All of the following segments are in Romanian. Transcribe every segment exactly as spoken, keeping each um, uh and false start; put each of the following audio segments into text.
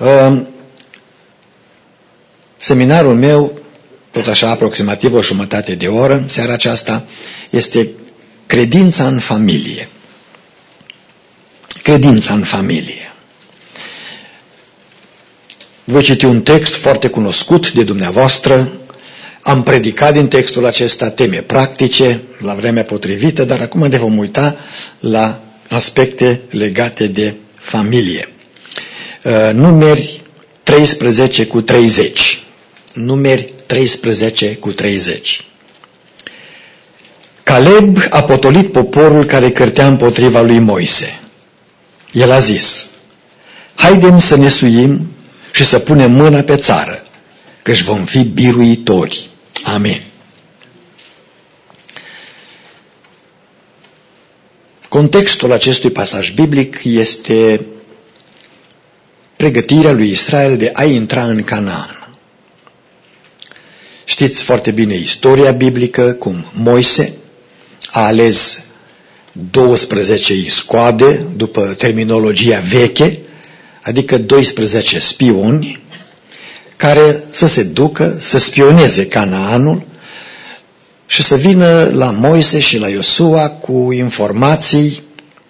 Seminarul meu, tot așa aproximativ o jumătate de oră, seara aceasta, este credința în familie. Credința în familie. Voi citi un text foarte cunoscut de dumneavoastră. Am predicat din textul acesta teme practice la vremea potrivită, dar acum ne vom uita la aspecte legate de familie. Numeri treisprezece cu treizeci. Numeri treisprezece cu treizeci. Caleb a potolit poporul care cârtea împotriva lui Moise. El a zis: haidem să ne suim și să punem mâna pe țară, căci vom fi biruitori. Amin. Contextul acestui pasaj biblic este pregătirea lui Israel de a intra în Canaan. Știți foarte bine istoria biblică, cum Moise a ales douăsprezece iscoade, după terminologia veche, adică doisprezece spioni, care să se ducă, să spioneze Canaanul și să vină la Moise și la Iosua cu informații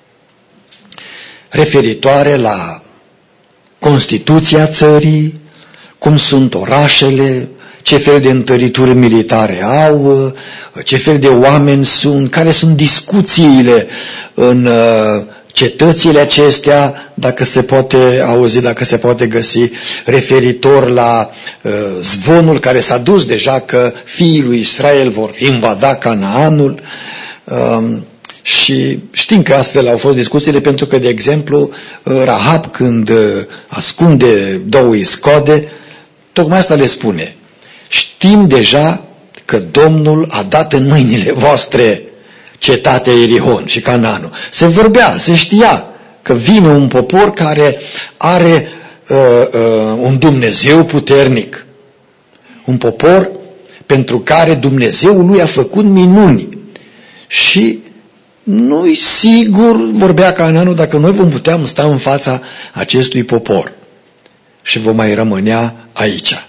referitoare la Constituția țării, cum sunt orașele, ce fel de întărituri militare au, ce fel de oameni sunt, care sunt discuțiile în cetățile acestea, dacă se poate auzi, dacă se poate găsi, referitor la uh, zvonul care s-a dus deja că fiii lui Israel vor invada Canaanul. Uh, și știm că astfel au fost discuțiile, pentru că, de exemplu, uh, Rahab, când uh, ascunde două iscode, tocmai asta le spune: știm deja că Domnul a dat în mâinile voastre cetatea Ierihon și Canaanul. Se vorbea, se știa că vine un popor care are uh, uh, un Dumnezeu puternic. Un popor pentru care Dumnezeul lui a făcut minuni. Și nu-i sigur, vorbea Canaanul, dacă noi vom putea sta în fața acestui popor și vom mai rămânea aici.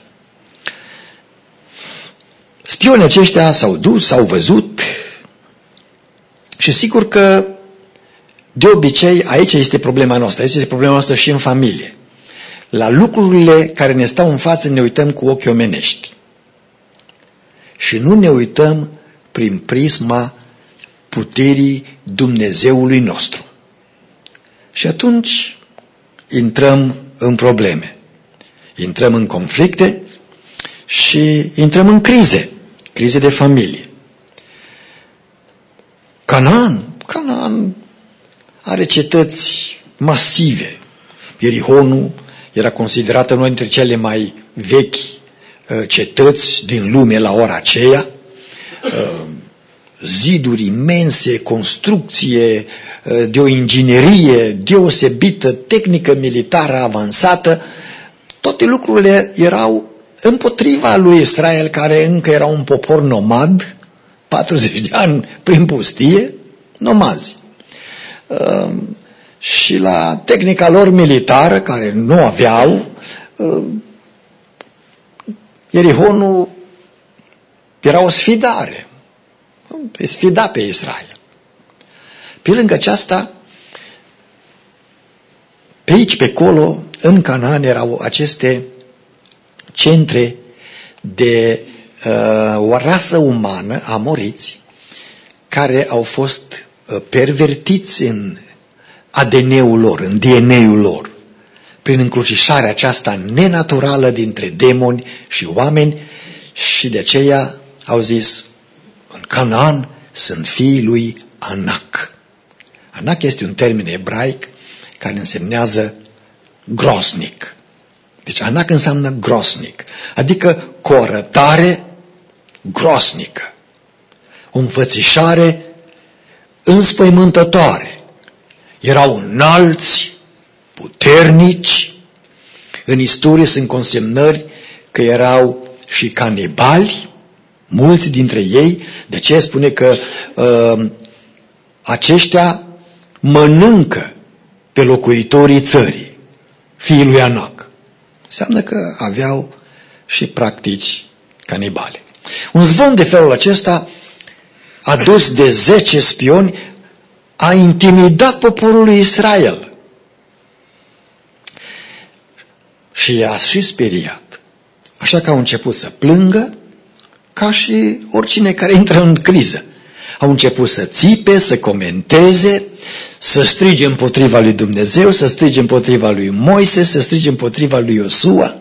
Spionii aceștia s-au dus, s-au văzut. Și sigur că, de obicei, aici este problema noastră, aici este problema noastră și în familie. La lucrurile care ne stau în față ne uităm cu ochi omenești. Și nu ne uităm prin prisma puterii Dumnezeului nostru. Și atunci intrăm în probleme, intrăm în conflicte și intrăm în crize, crize de familie. Canaan, Canaan are cetăți masive. Ierihonul era considerată una dintre cele mai vechi uh, cetăți din lume la ora aceea. Uh, ziduri imense, construcție uh, de o inginerie deosebită, tehnică militară avansată. Toate lucrurile erau împotriva lui Israel, care încă era un popor nomad, patruzeci de ani prin pustie, nomazi. Uh, și la tehnica lor militară, care nu aveau, uh, Ierihonul era o sfidare. Sfida pe Israel. Pe lângă aceasta, pe aici, pe acolo, în Canaan erau aceste centre de uh, o rasă umană, amoriți, care au fost uh, pervertiți în A D N-ul lor, în D N A-ul lor, prin încrucișarea aceasta nenaturală dintre demoni și oameni, și de aceea au zis: în Canaan sunt fiii lui Anak. Anak este un termen ebraic care însemnează grosnic. Deci Anak înseamnă grosnic, adică cu o arătare grosnică, o înfățișare înspăimântătoare. Erau înalți, puternici. În istorie sunt consemnări că erau și canibali, mulți dintre ei. De ce spune că uh, aceștia mănâncă pe locuitorii țării, fiii lui Anak? Înseamnă că aveau și practici canibale. Un zvon de felul acesta, adus de zece spioni, a intimidat poporul lui Israel. Și i-a și speriat. Așa că au început să plângă, ca și oricine care intră în criză. Au început să țipe, să comenteze, să strige împotriva lui Dumnezeu, să strige împotriva lui Moise, să strige împotriva lui Iosua,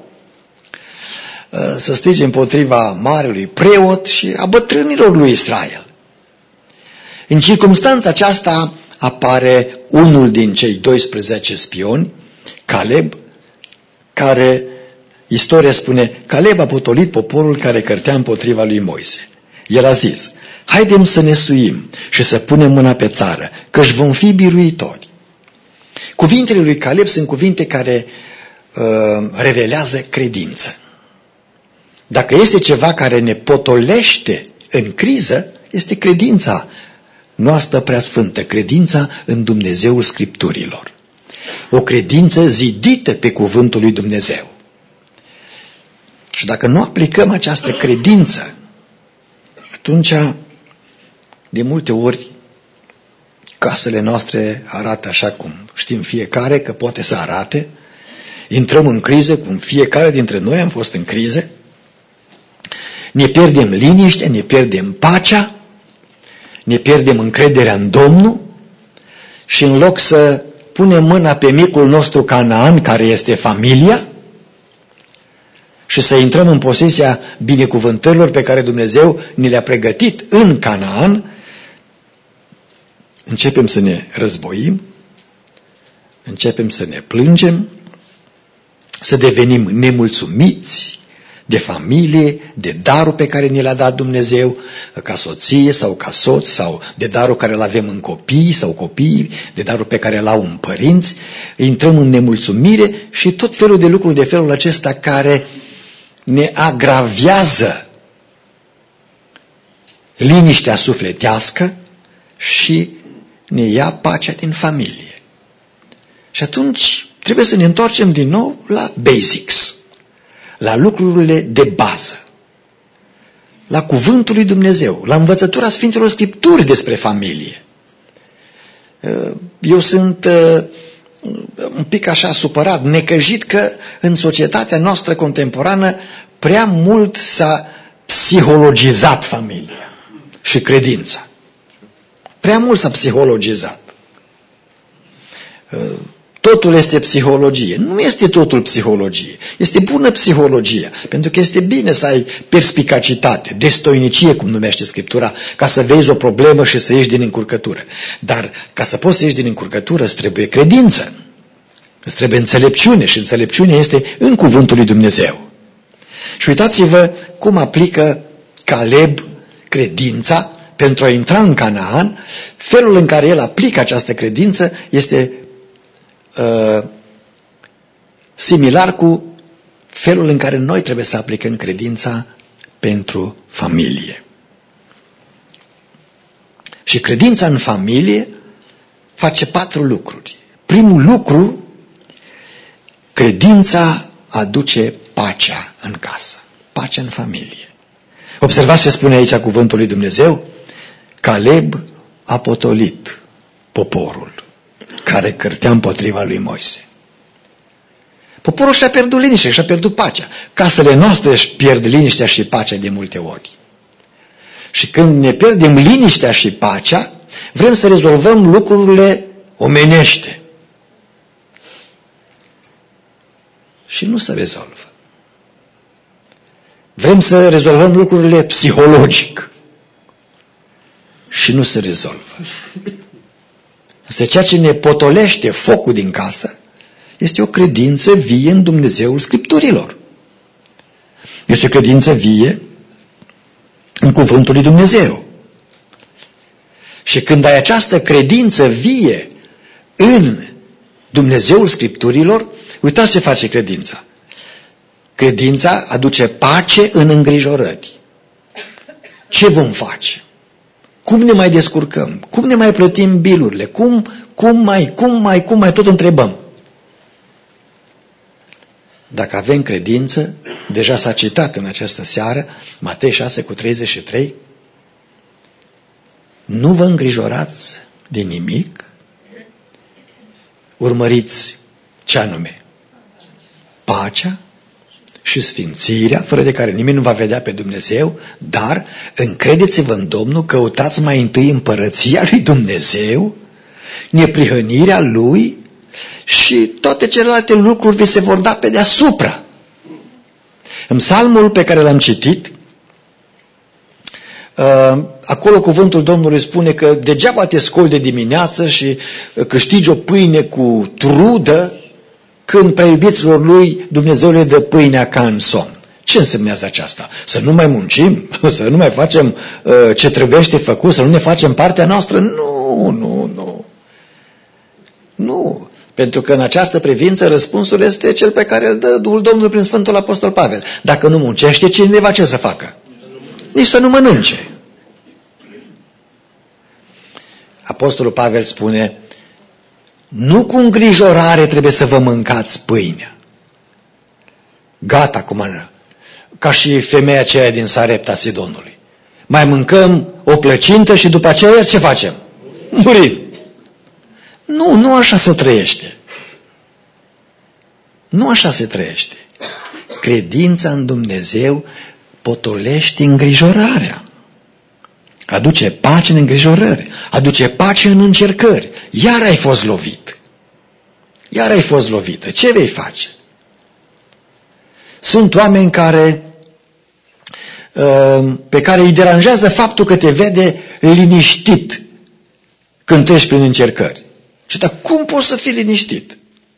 să strige împotriva marelui preot și a bătrânilor lui Israel. În circumstanța aceasta apare unul din cei doisprezece spioni, Caleb, care, istoria spune, Caleb a potolit poporul care cărtea împotriva lui Moise. El a zis, haidem să ne suim și să punem mâna pe țară, căci vom fi biruitori. Cuvintele lui Caleb sunt cuvinte care uh, revelează credință. Dacă este ceva care ne potolește în criză, este credința noastră preasfântă, credința în Dumnezeul Scripturilor. O credință zidită pe cuvântul lui Dumnezeu. Și dacă nu aplicăm această credință, atunci, de multe ori, casele noastre arată așa cum știm fiecare că poate să arate. Intrăm în criză, cum fiecare dintre noi am fost în criză. Ne pierdem liniștea, ne pierdem pacea, ne pierdem încrederea în Domnul și în loc să punem mâna pe micul nostru Canaan, care este familia, și să intrăm în posesia binecuvântărilor pe care Dumnezeu ne le-a pregătit în Canaan, începem să ne războim, începem să ne plângem, să devenim nemulțumiți de familie, de darul pe care ne l-a dat Dumnezeu, ca soție sau ca soț, sau de darul care îl avem în copii sau copii, de darul pe care îl au în părinți. Intrăm în nemulțumire și tot felul de lucruri de felul acesta care ne agravează liniștea sufletească și ne ia pacea din familie. Și atunci trebuie să ne întoarcem din nou la basics, la lucrurile de bază, la cuvântul lui Dumnezeu, la învățătura Sfintelor Scripturi despre familie. Eu sunt un pic așa supărat, necăjit că în societatea noastră contemporană prea mult s-a psihologizat familia și credința. Prea mult s-a psihologizat. Totul este psihologie. Nu este totul psihologie. Este bună psihologia, pentru că este bine să ai perspicacitate, destoinicie, cum numește Scriptura, ca să vezi o problemă și să ieși din încurcătură. Dar ca să poți să ieși din încurcătură, îți trebuie credință. Îți trebuie înțelepciune și înțelepciunea este în cuvântul lui Dumnezeu. Și uitați-vă cum aplică Caleb credința pentru a intra în Canaan. Felul în care el aplică această credință este uh, similar cu felul în care noi trebuie să aplicăm credința pentru familie. Și credința în familie face patru lucruri. Primul lucru, credința aduce pacea în casă, pacea în familie. Observați ce spune aici cuvântul lui Dumnezeu? Caleb a potolit poporul care cârtea împotriva lui Moise. Poporul și-a pierdut liniștea, și-a pierdut pacea. Casele noastre își pierd liniștea și pacea de multe ori. Și când ne pierdem liniștea și pacea, vrem să rezolvăm lucrurile omenește. Și nu se rezolvă. Vrem să rezolvăm lucrurile psihologic. Și nu se rezolvă. Însă ceea ce ne potolește focul din casă este o credință vie în Dumnezeul Scripturilor. Este o credință vie în cuvântul lui Dumnezeu. Și când ai această credință vie în Dumnezeul Scripturilor, uitați ce face credința. Credința aduce pace în îngrijorări. Ce vom face? Cum ne mai descurcăm? Cum ne mai plătim bilurile? Cum, cum mai, cum mai, cum mai tot întrebăm? Dacă avem credință, deja s-a citat în această seară, Matei șase cu treizeci și trei, nu vă îngrijorați de nimic, urmăriți ce anume? Pacea și sfințirea, fără de care nimeni nu va vedea pe Dumnezeu, dar încredeți-vă în Domnul, căutați mai întâi împărăția lui Dumnezeu, neprihănirea Lui și toate celelalte lucruri vi se vor da pe deasupra. În psalmul pe care l-am citit, acolo cuvântul Domnului spune că degeaba te scoli de dimineață și câștigi o pâine cu trudă când preiubiților Lui Dumnezeu le dă pâinea ca în somn. Ce însemnează aceasta? Să nu mai muncim? Să nu mai facem ce trebuiește făcut? Să nu ne facem partea noastră? Nu, nu, nu. Nu. Pentru că în această privință răspunsul este cel pe care îl dă Duhul Domnului prin Sfântul Apostol Pavel. Dacă nu muncește, cineva ce să facă? Nici să nu mănânce. Apostolul Pavel spune, nu cu îngrijorare trebuie să vă mâncați pâinea. Gata acum, ca și femeia aceea din Sarepta Sidonului. Mai mâncăm o plăcintă și după aceea ce facem? Murim. Nu, nu așa se trăiește. Nu așa se trăiește. Credința în Dumnezeu potolește îngrijorarea. Aduce pace în îngrijorări. Aduce pace în încercări. Iar ai fost lovit. Iar ai fost lovită. Ce vei face? Sunt oameni care, pe care îi deranjează faptul că te vede liniștit când treci prin încercări. Și dar cum poți să fii liniștit?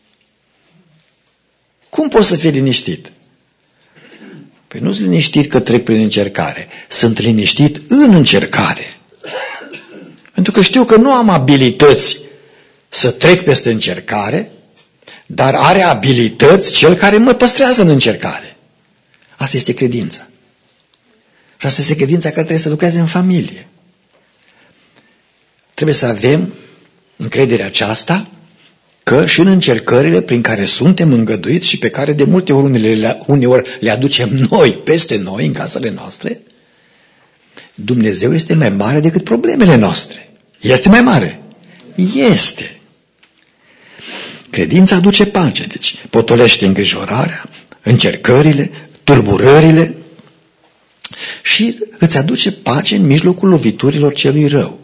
Cum poți să fii liniștit? Păi nu-s liniștit că trec prin încercare. Sunt liniștit în încercare. Pentru că știu că nu am abilități să trec peste încercare, dar are abilități cel care mă păstrează în încercare. Asta este credința. Și asta este credința care trebuie să lucreze în familie. Trebuie să avem încrederea aceasta că și în încercările prin care suntem îngăduiți și pe care de multe ori unele, uneori le aducem noi, peste noi, în casele noastre, Dumnezeu este mai mare decât problemele noastre. Este mai mare? Este. Credința aduce pace, deci potolește îngrijorarea, încercările, tulburările și îți aduce pace în mijlocul loviturilor celui rău.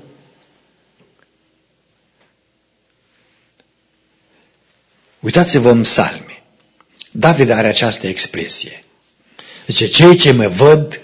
Uitați-vă în psalmi. David are această expresie. Zice, cei ce mă văd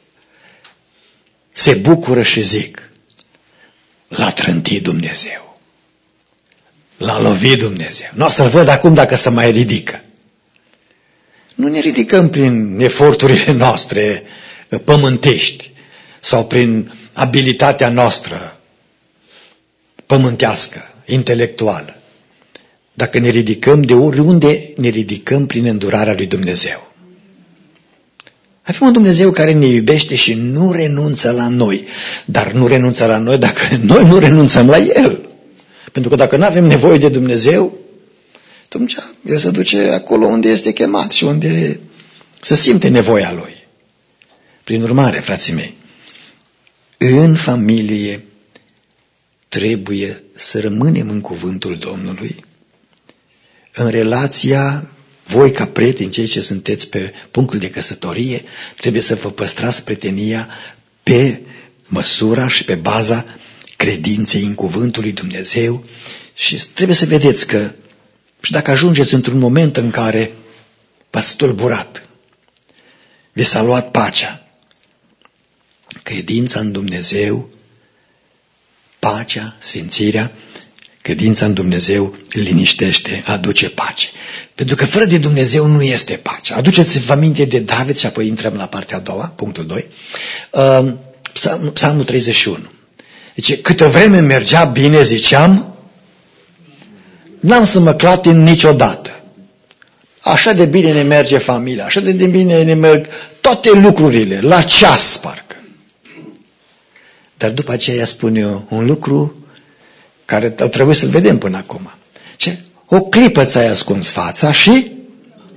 se bucură și zic, l-a trântit Dumnezeu. L-a lovit Dumnezeu. Nu o să-l văd acum dacă se mai ridică. Nu ne ridicăm prin eforturile noastre pământești sau prin abilitatea noastră pământească, intelectuală. Dacă ne ridicăm, de oriunde ne ridicăm prin îndurarea lui Dumnezeu. Avem un Dumnezeu care ne iubește și nu renunță la noi. Dar nu renunță la noi dacă noi nu renunțăm la El. Pentru că dacă nu avem nevoie de Dumnezeu, atunci El se duce acolo unde este chemat și unde se simte nevoia Lui. Prin urmare, frații mei, în familie trebuie să rămânem în cuvântul Domnului, în relația, voi ca prieteni, cei ce sunteți pe punctul de căsătorie, trebuie să vă păstrați prietenia pe măsura și pe baza credinței în cuvântul lui Dumnezeu și trebuie să vedeți că și dacă ajungeți într-un moment în care v-ați tulburat, vi s-a luat pacea, credința în Dumnezeu, pacea, sfințirea, credința în Dumnezeu liniștește, aduce pace. Pentru că fără de Dumnezeu nu este pace. Aduceți-vă aminte de David și apoi intrăm la partea a doua, punctul doi. Psalmul treizeci și unu. Deci, câtă vreme mergea bine, ziceam, n-am să mă clatin niciodată. Așa de bine ne merge familia, așa de bine ne merg toate lucrurile, la ceas parcă. Dar după aceea spun eu un lucru care trebuie să-l vedem până acum. Ce? O clipă ți-ai ascuns fața și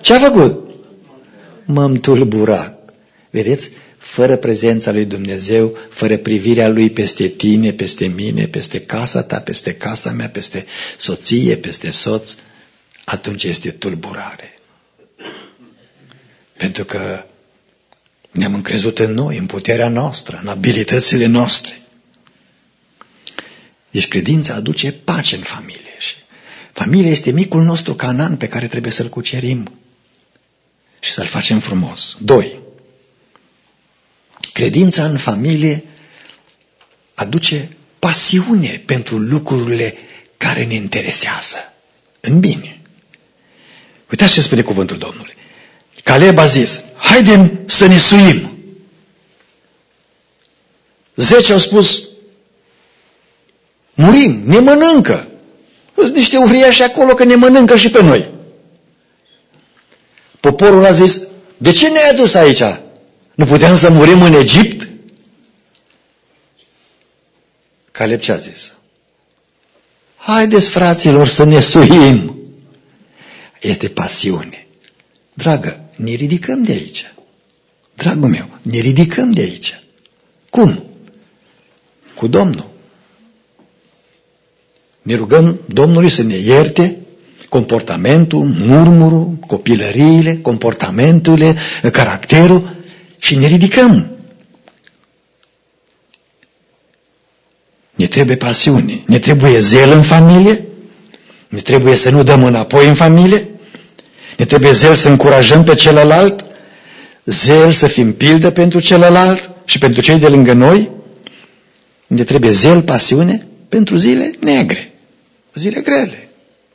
Ce a făcut? M-am tulburat. Vedeți? Fără prezența lui Dumnezeu, fără privirea lui peste tine, peste mine, peste casa ta, peste casa mea, peste soție, peste soț, atunci este tulburare. Pentru că ne-am încrezut în noi, în puterea noastră, în abilitățile noastre. Deci credința aduce pace în familie. Și familia este micul nostru Canaan pe care trebuie să-l cucerim și să-l facem frumos. Doi. Credința în familie aduce pasiune pentru lucrurile care ne interesează. În bine. Uitați ce spune cuvântul Domnului. Caleb a zis, haidem să ne suim. Zece au spus, murim, ne mănâncă. Sunt niște uriași acolo că ne mănâncă și pe noi. Poporul a zis, de ce ne-ai adus aici? Nu puteam să murim în Egipt? Caleb ce a zis? Haideți, fraților, să ne suim. Este pasiune. Dragă, ne ridicăm de aici. Dragul meu, ne ridicăm de aici. Cum? Cu Domnul. Ne rugăm Domnului să ne ierte comportamentul, murmurul, copilăriile, comportamenturile, caracterul și ne ridicăm. Ne trebuie pasiune, ne trebuie zel în familie, ne trebuie să nu dăm înapoi în familie, ne trebuie zel să încurajăm pe celălalt, zel să fim pildă pentru celălalt și pentru cei de lângă noi, ne trebuie zel, pasiune pentru zile negre, zile grele.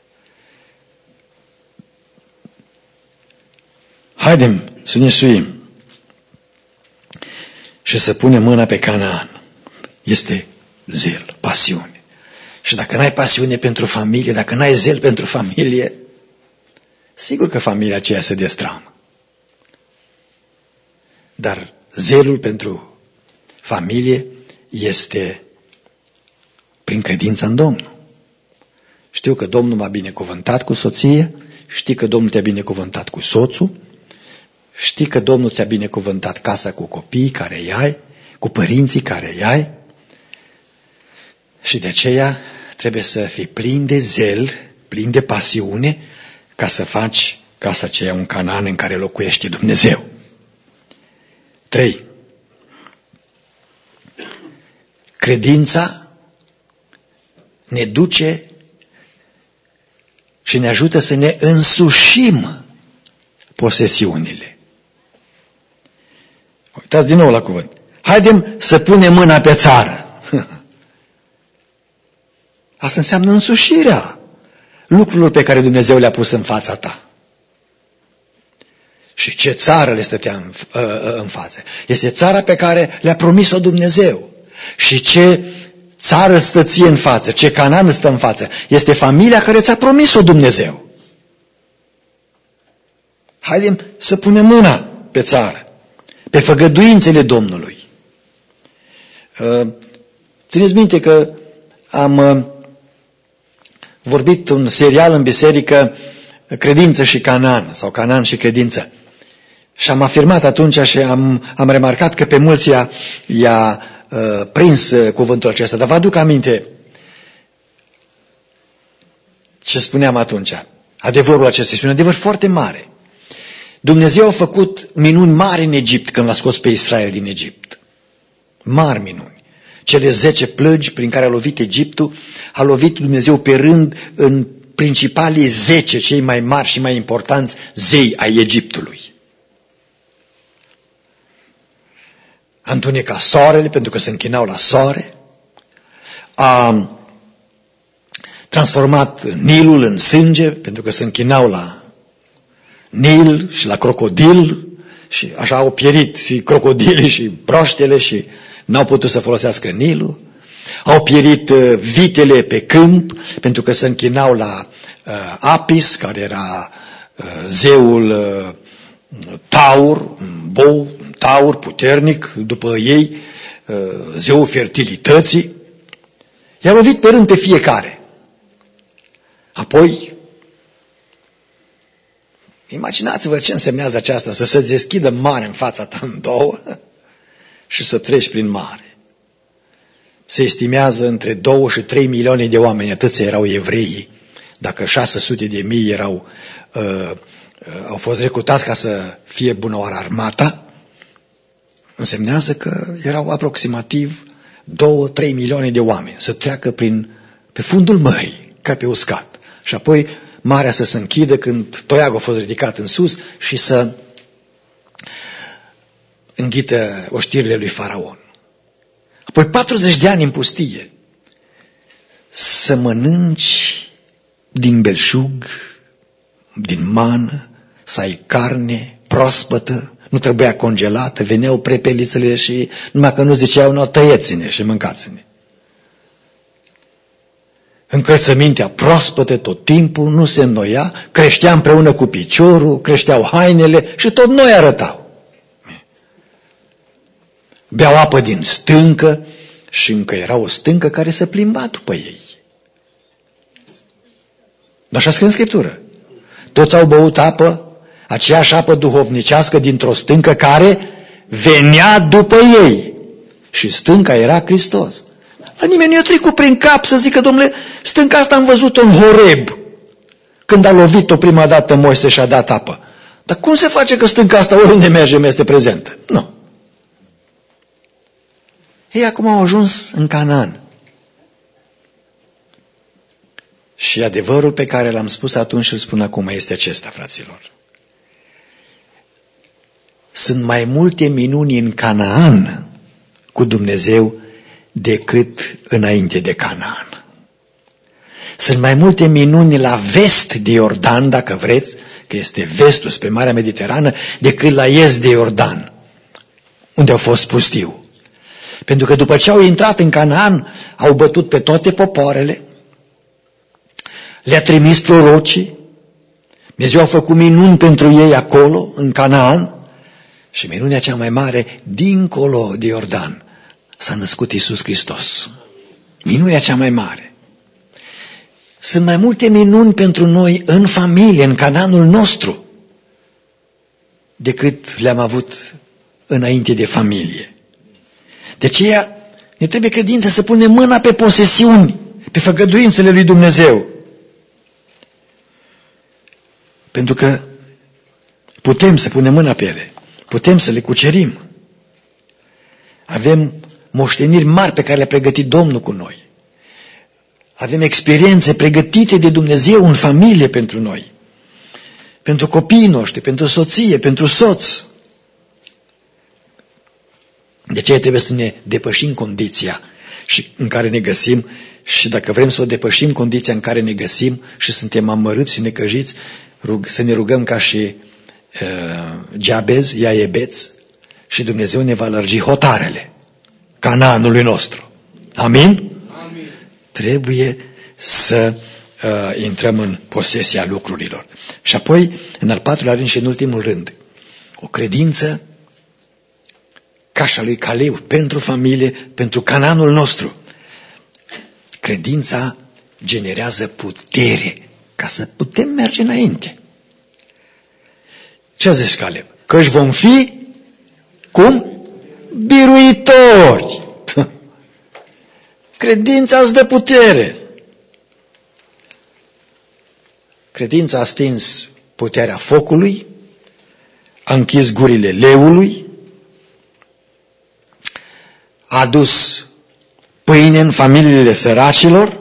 Haidem să ne suim și să punem mâna pe Canaan. Este zel, pasiune. Și dacă n-ai pasiune pentru familie, dacă n-ai zel pentru familie, sigur că familia aceea se destramă. Dar zelul pentru familie este prin credința în Domnul. Știu că Domnul m-a binecuvântat cu soție, știi că Domnul te-a binecuvântat cu soțul, știi că Domnul ți-a binecuvântat casa cu copiii care îi ai, cu părinții care îi ai, și de aceea trebuie să fii plin de zel, plin de pasiune, ca să faci casa aceea un Canaan în care locuiește Dumnezeu. Trei. Credința ne duce și ne ajută să ne însușim posesiunile. Uitați din nou la cuvânt. Haidem să punem mâna pe țară. Asta înseamnă însușirea lucrurilor pe care Dumnezeu le-a pus în fața ta. Și ce țară le stătea în, în față? Este țara pe care le-a promis-o Dumnezeu. Și ce țară stă ție în față, ce Canaan stă în față? Este familia care ți-a promis-o Dumnezeu. Haidem să punem mâna pe țară, pe făgăduințele Domnului. Țineți minte că am vorbit un serial în biserică, Credință și Canaan, sau Canaan și Credință. Și am afirmat atunci și am, am remarcat că pe mulți i-a, i-a uh, prins uh, cuvântul acesta. Dar vă aduc aminte ce spuneam atunci. Adevărul acesta este un adevăr foarte mare. Dumnezeu a făcut minuni mari în Egipt când l-a scos pe Israel din Egipt. Mari minuni. Cele zece plăgi prin care a lovit Egiptul, a lovit Dumnezeu pe rând în principalii zece, cei mai mari și mai importanți zei ai Egiptului. A întunecat soarele pentru că se închinau la soare, a transformat Nilul în sânge pentru că se închinau la Nil și la crocodil și așa au pierit și crocodilii și broaștele și n-au putut să folosească Nilul. Au pierit uh, vitele pe câmp pentru că se închinau la uh, Apis, care era uh, zeul uh, taur, bou, taur puternic după ei, uh, zeul fertilității. I-a lovit pe rând pe fiecare. Apoi Imaginați-vă ce însemnează aceasta, să se deschidă mare în fața ta în două și să treci prin mare. Se estimează între două și trei milioane de oameni, atâția erau evreii, dacă șase sute de mii erau, uh, uh, au fost recrutați ca să fie bunăoară armata, însemnează că erau aproximativ două, trei milioane de oameni să treacă prin, pe fundul mării, ca pe uscat. Și apoi marea să se închidă când toiagul a fost ridicat în sus și să înghită oștirile lui Faraon. Apoi patruzeci de ani în pustie să mănânci din belșug, din mană, să ai carne proaspătă, nu trebuia congelată, veneau prepelițele și numai că nu ziceau, nu, tăieți-ne și mâncați-ne. Încălțămintea proaspătă tot timpul, nu se înnoia, creștea împreună cu piciorul, creșteau hainele și tot noi arătau. Beau apă din stâncă și încă era o stâncă care se plimba după ei. Așa scrie în Scriptură. Toți au băut apă, aceeași apă duhovnicească dintr-o stâncă care venea după ei. Și stânca era Hristos. La nimeni nu i-a trecut prin cap să zică, domnule, stânca asta am văzut-o în Horeb, când a lovit-o prima dată Moise și a dat apă. Dar cum se face că stânca asta oriunde mergem este prezentă? Nu. Ei acum au ajuns în Canaan. Și adevărul pe care l-am spus atunci și îl spun acum este acesta, fraților. Sunt mai multe minuni în Canaan cu Dumnezeu decât înainte de Canaan. Sunt mai multe minuni la vest de Iordan, dacă vreți, că este vestul spre Marea Mediterană, decât la est de Iordan, unde au fost pustiu. Pentru că după ce au intrat în Canaan, au bătut pe toate popoarele, le-a trimis prorocii, Dumnezeu a făcut minuni pentru ei acolo, în Canaan, și minunea cea mai mare, dincolo de Iordan, s-a născut Iisus Hristos. Minunea cea mai mare. Sunt mai multe minuni pentru noi în familie, în Canaanul nostru, decât le-am avut înainte de familie. De aceea ne trebuie credință să punem mâna pe posesiuni, pe făgăduințele lui Dumnezeu. Pentru că putem să punem mâna pe ele, putem să le cucerim. Avem moșteniri mari pe care le-a pregătit Domnul cu noi. Avem experiențe pregătite de Dumnezeu în familie pentru noi, pentru copiii noștri, pentru soție, pentru soț. De aceea trebuie să ne depășim condiția și în care ne găsim și dacă vrem să o depășim condiția în care ne găsim și suntem amărâți și necăjiți, rug, să ne rugăm ca și uh, Geabez, Iaebeț, și Dumnezeu ne va lărgi hotarele Canaanului nostru. Amin? Amin. Trebuie să uh, intrăm în posesia lucrurilor. Și apoi, în al patrulea rând și în ultimul rând, o credință ca și a lui Caleb pentru familie, pentru Canaanul nostru. Credința generează putere ca să putem merge înainte. Ce a zis Caleb? Că își vom fi cum? Biruitori. Credința îți dă putere. Credința a stins puterea focului, a închis gurile leului, a adus pâine în familiile săracilor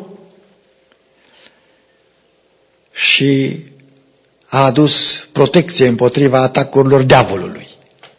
și a adus protecție împotriva atacurilor diavolului.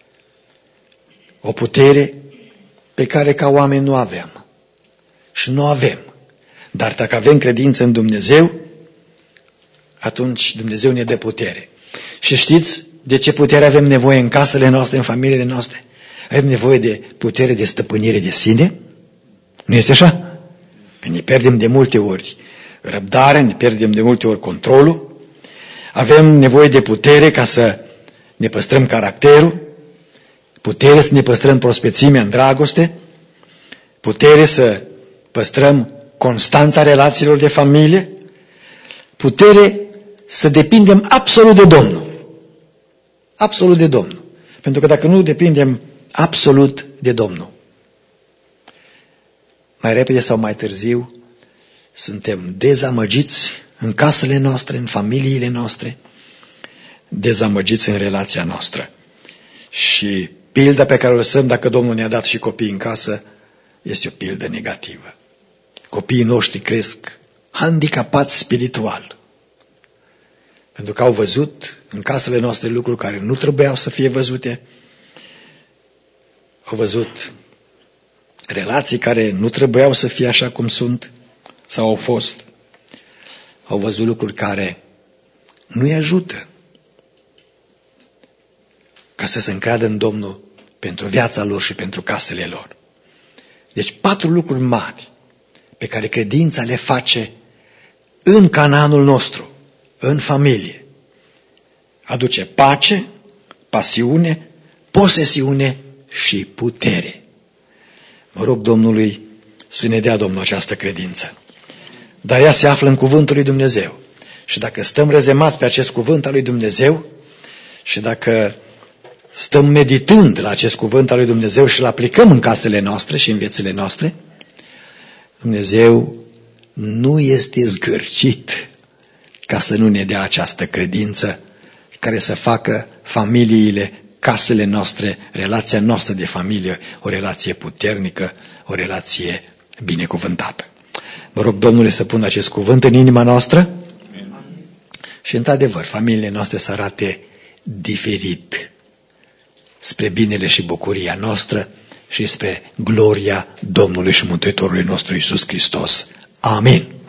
O putere pe care ca oameni nu aveam și nu avem. Dar dacă avem credință în Dumnezeu, atunci Dumnezeu ne dă putere. Și știți de ce putere avem nevoie în casele noastre, în familiile noastre? Avem nevoie de putere de stăpânire de sine? Nu este așa? Că ne pierdem de multe ori răbdarea, ne pierdem de multe ori controlul. Avem nevoie de putere ca să ne păstrăm caracterul, putere să ne păstrăm prospețimea în dragoste, putere să păstrăm constanța relațiilor de familie, putere să depindem absolut de Domnul. absolut de Domnul. Pentru că dacă nu depindem absolut de Domnul, mai repede sau mai târziu suntem dezamăgiți în casele noastre, în familiile noastre, dezamăgiți în relația noastră. Și pilda pe care o lăsăm dacă Domnul ne-a dat și copii în casă este o pildă negativă. Copiii noștri cresc handicapați spiritual. Pentru că au văzut în casele noastre lucruri care nu trebuiau să fie văzute. Au văzut relații care nu trebuiau să fie așa cum sunt sau au fost. Au văzut lucruri care nu-i ajută ca să se încreadă în Domnul pentru viața lor și pentru casele lor. Deci patru lucruri mari pe care credința le face în Canaanul nostru, în familie. Aduce pace, pasiune, posesiune și putere. Mă rog Domnului să ne dea Domnul această credință. Dar ea se află în cuvântul lui Dumnezeu. Și dacă stăm rezemați pe acest cuvânt al lui Dumnezeu și dacă stăm meditând la acest cuvânt al lui Dumnezeu și îl aplicăm în casele noastre și în viețile noastre, Dumnezeu nu este zgârcit ca să nu ne dea această credință care să facă familiile, casele noastre, relația noastră de familie, o relație puternică, o relație binecuvântată. Mă rog Domnule să pună acest cuvânt în inima noastră și într-adevăr familiile noastre să arate diferit spre binele și bucuria noastră și spre gloria Domnului și Mântuitorului nostru Iisus Hristos. Amin.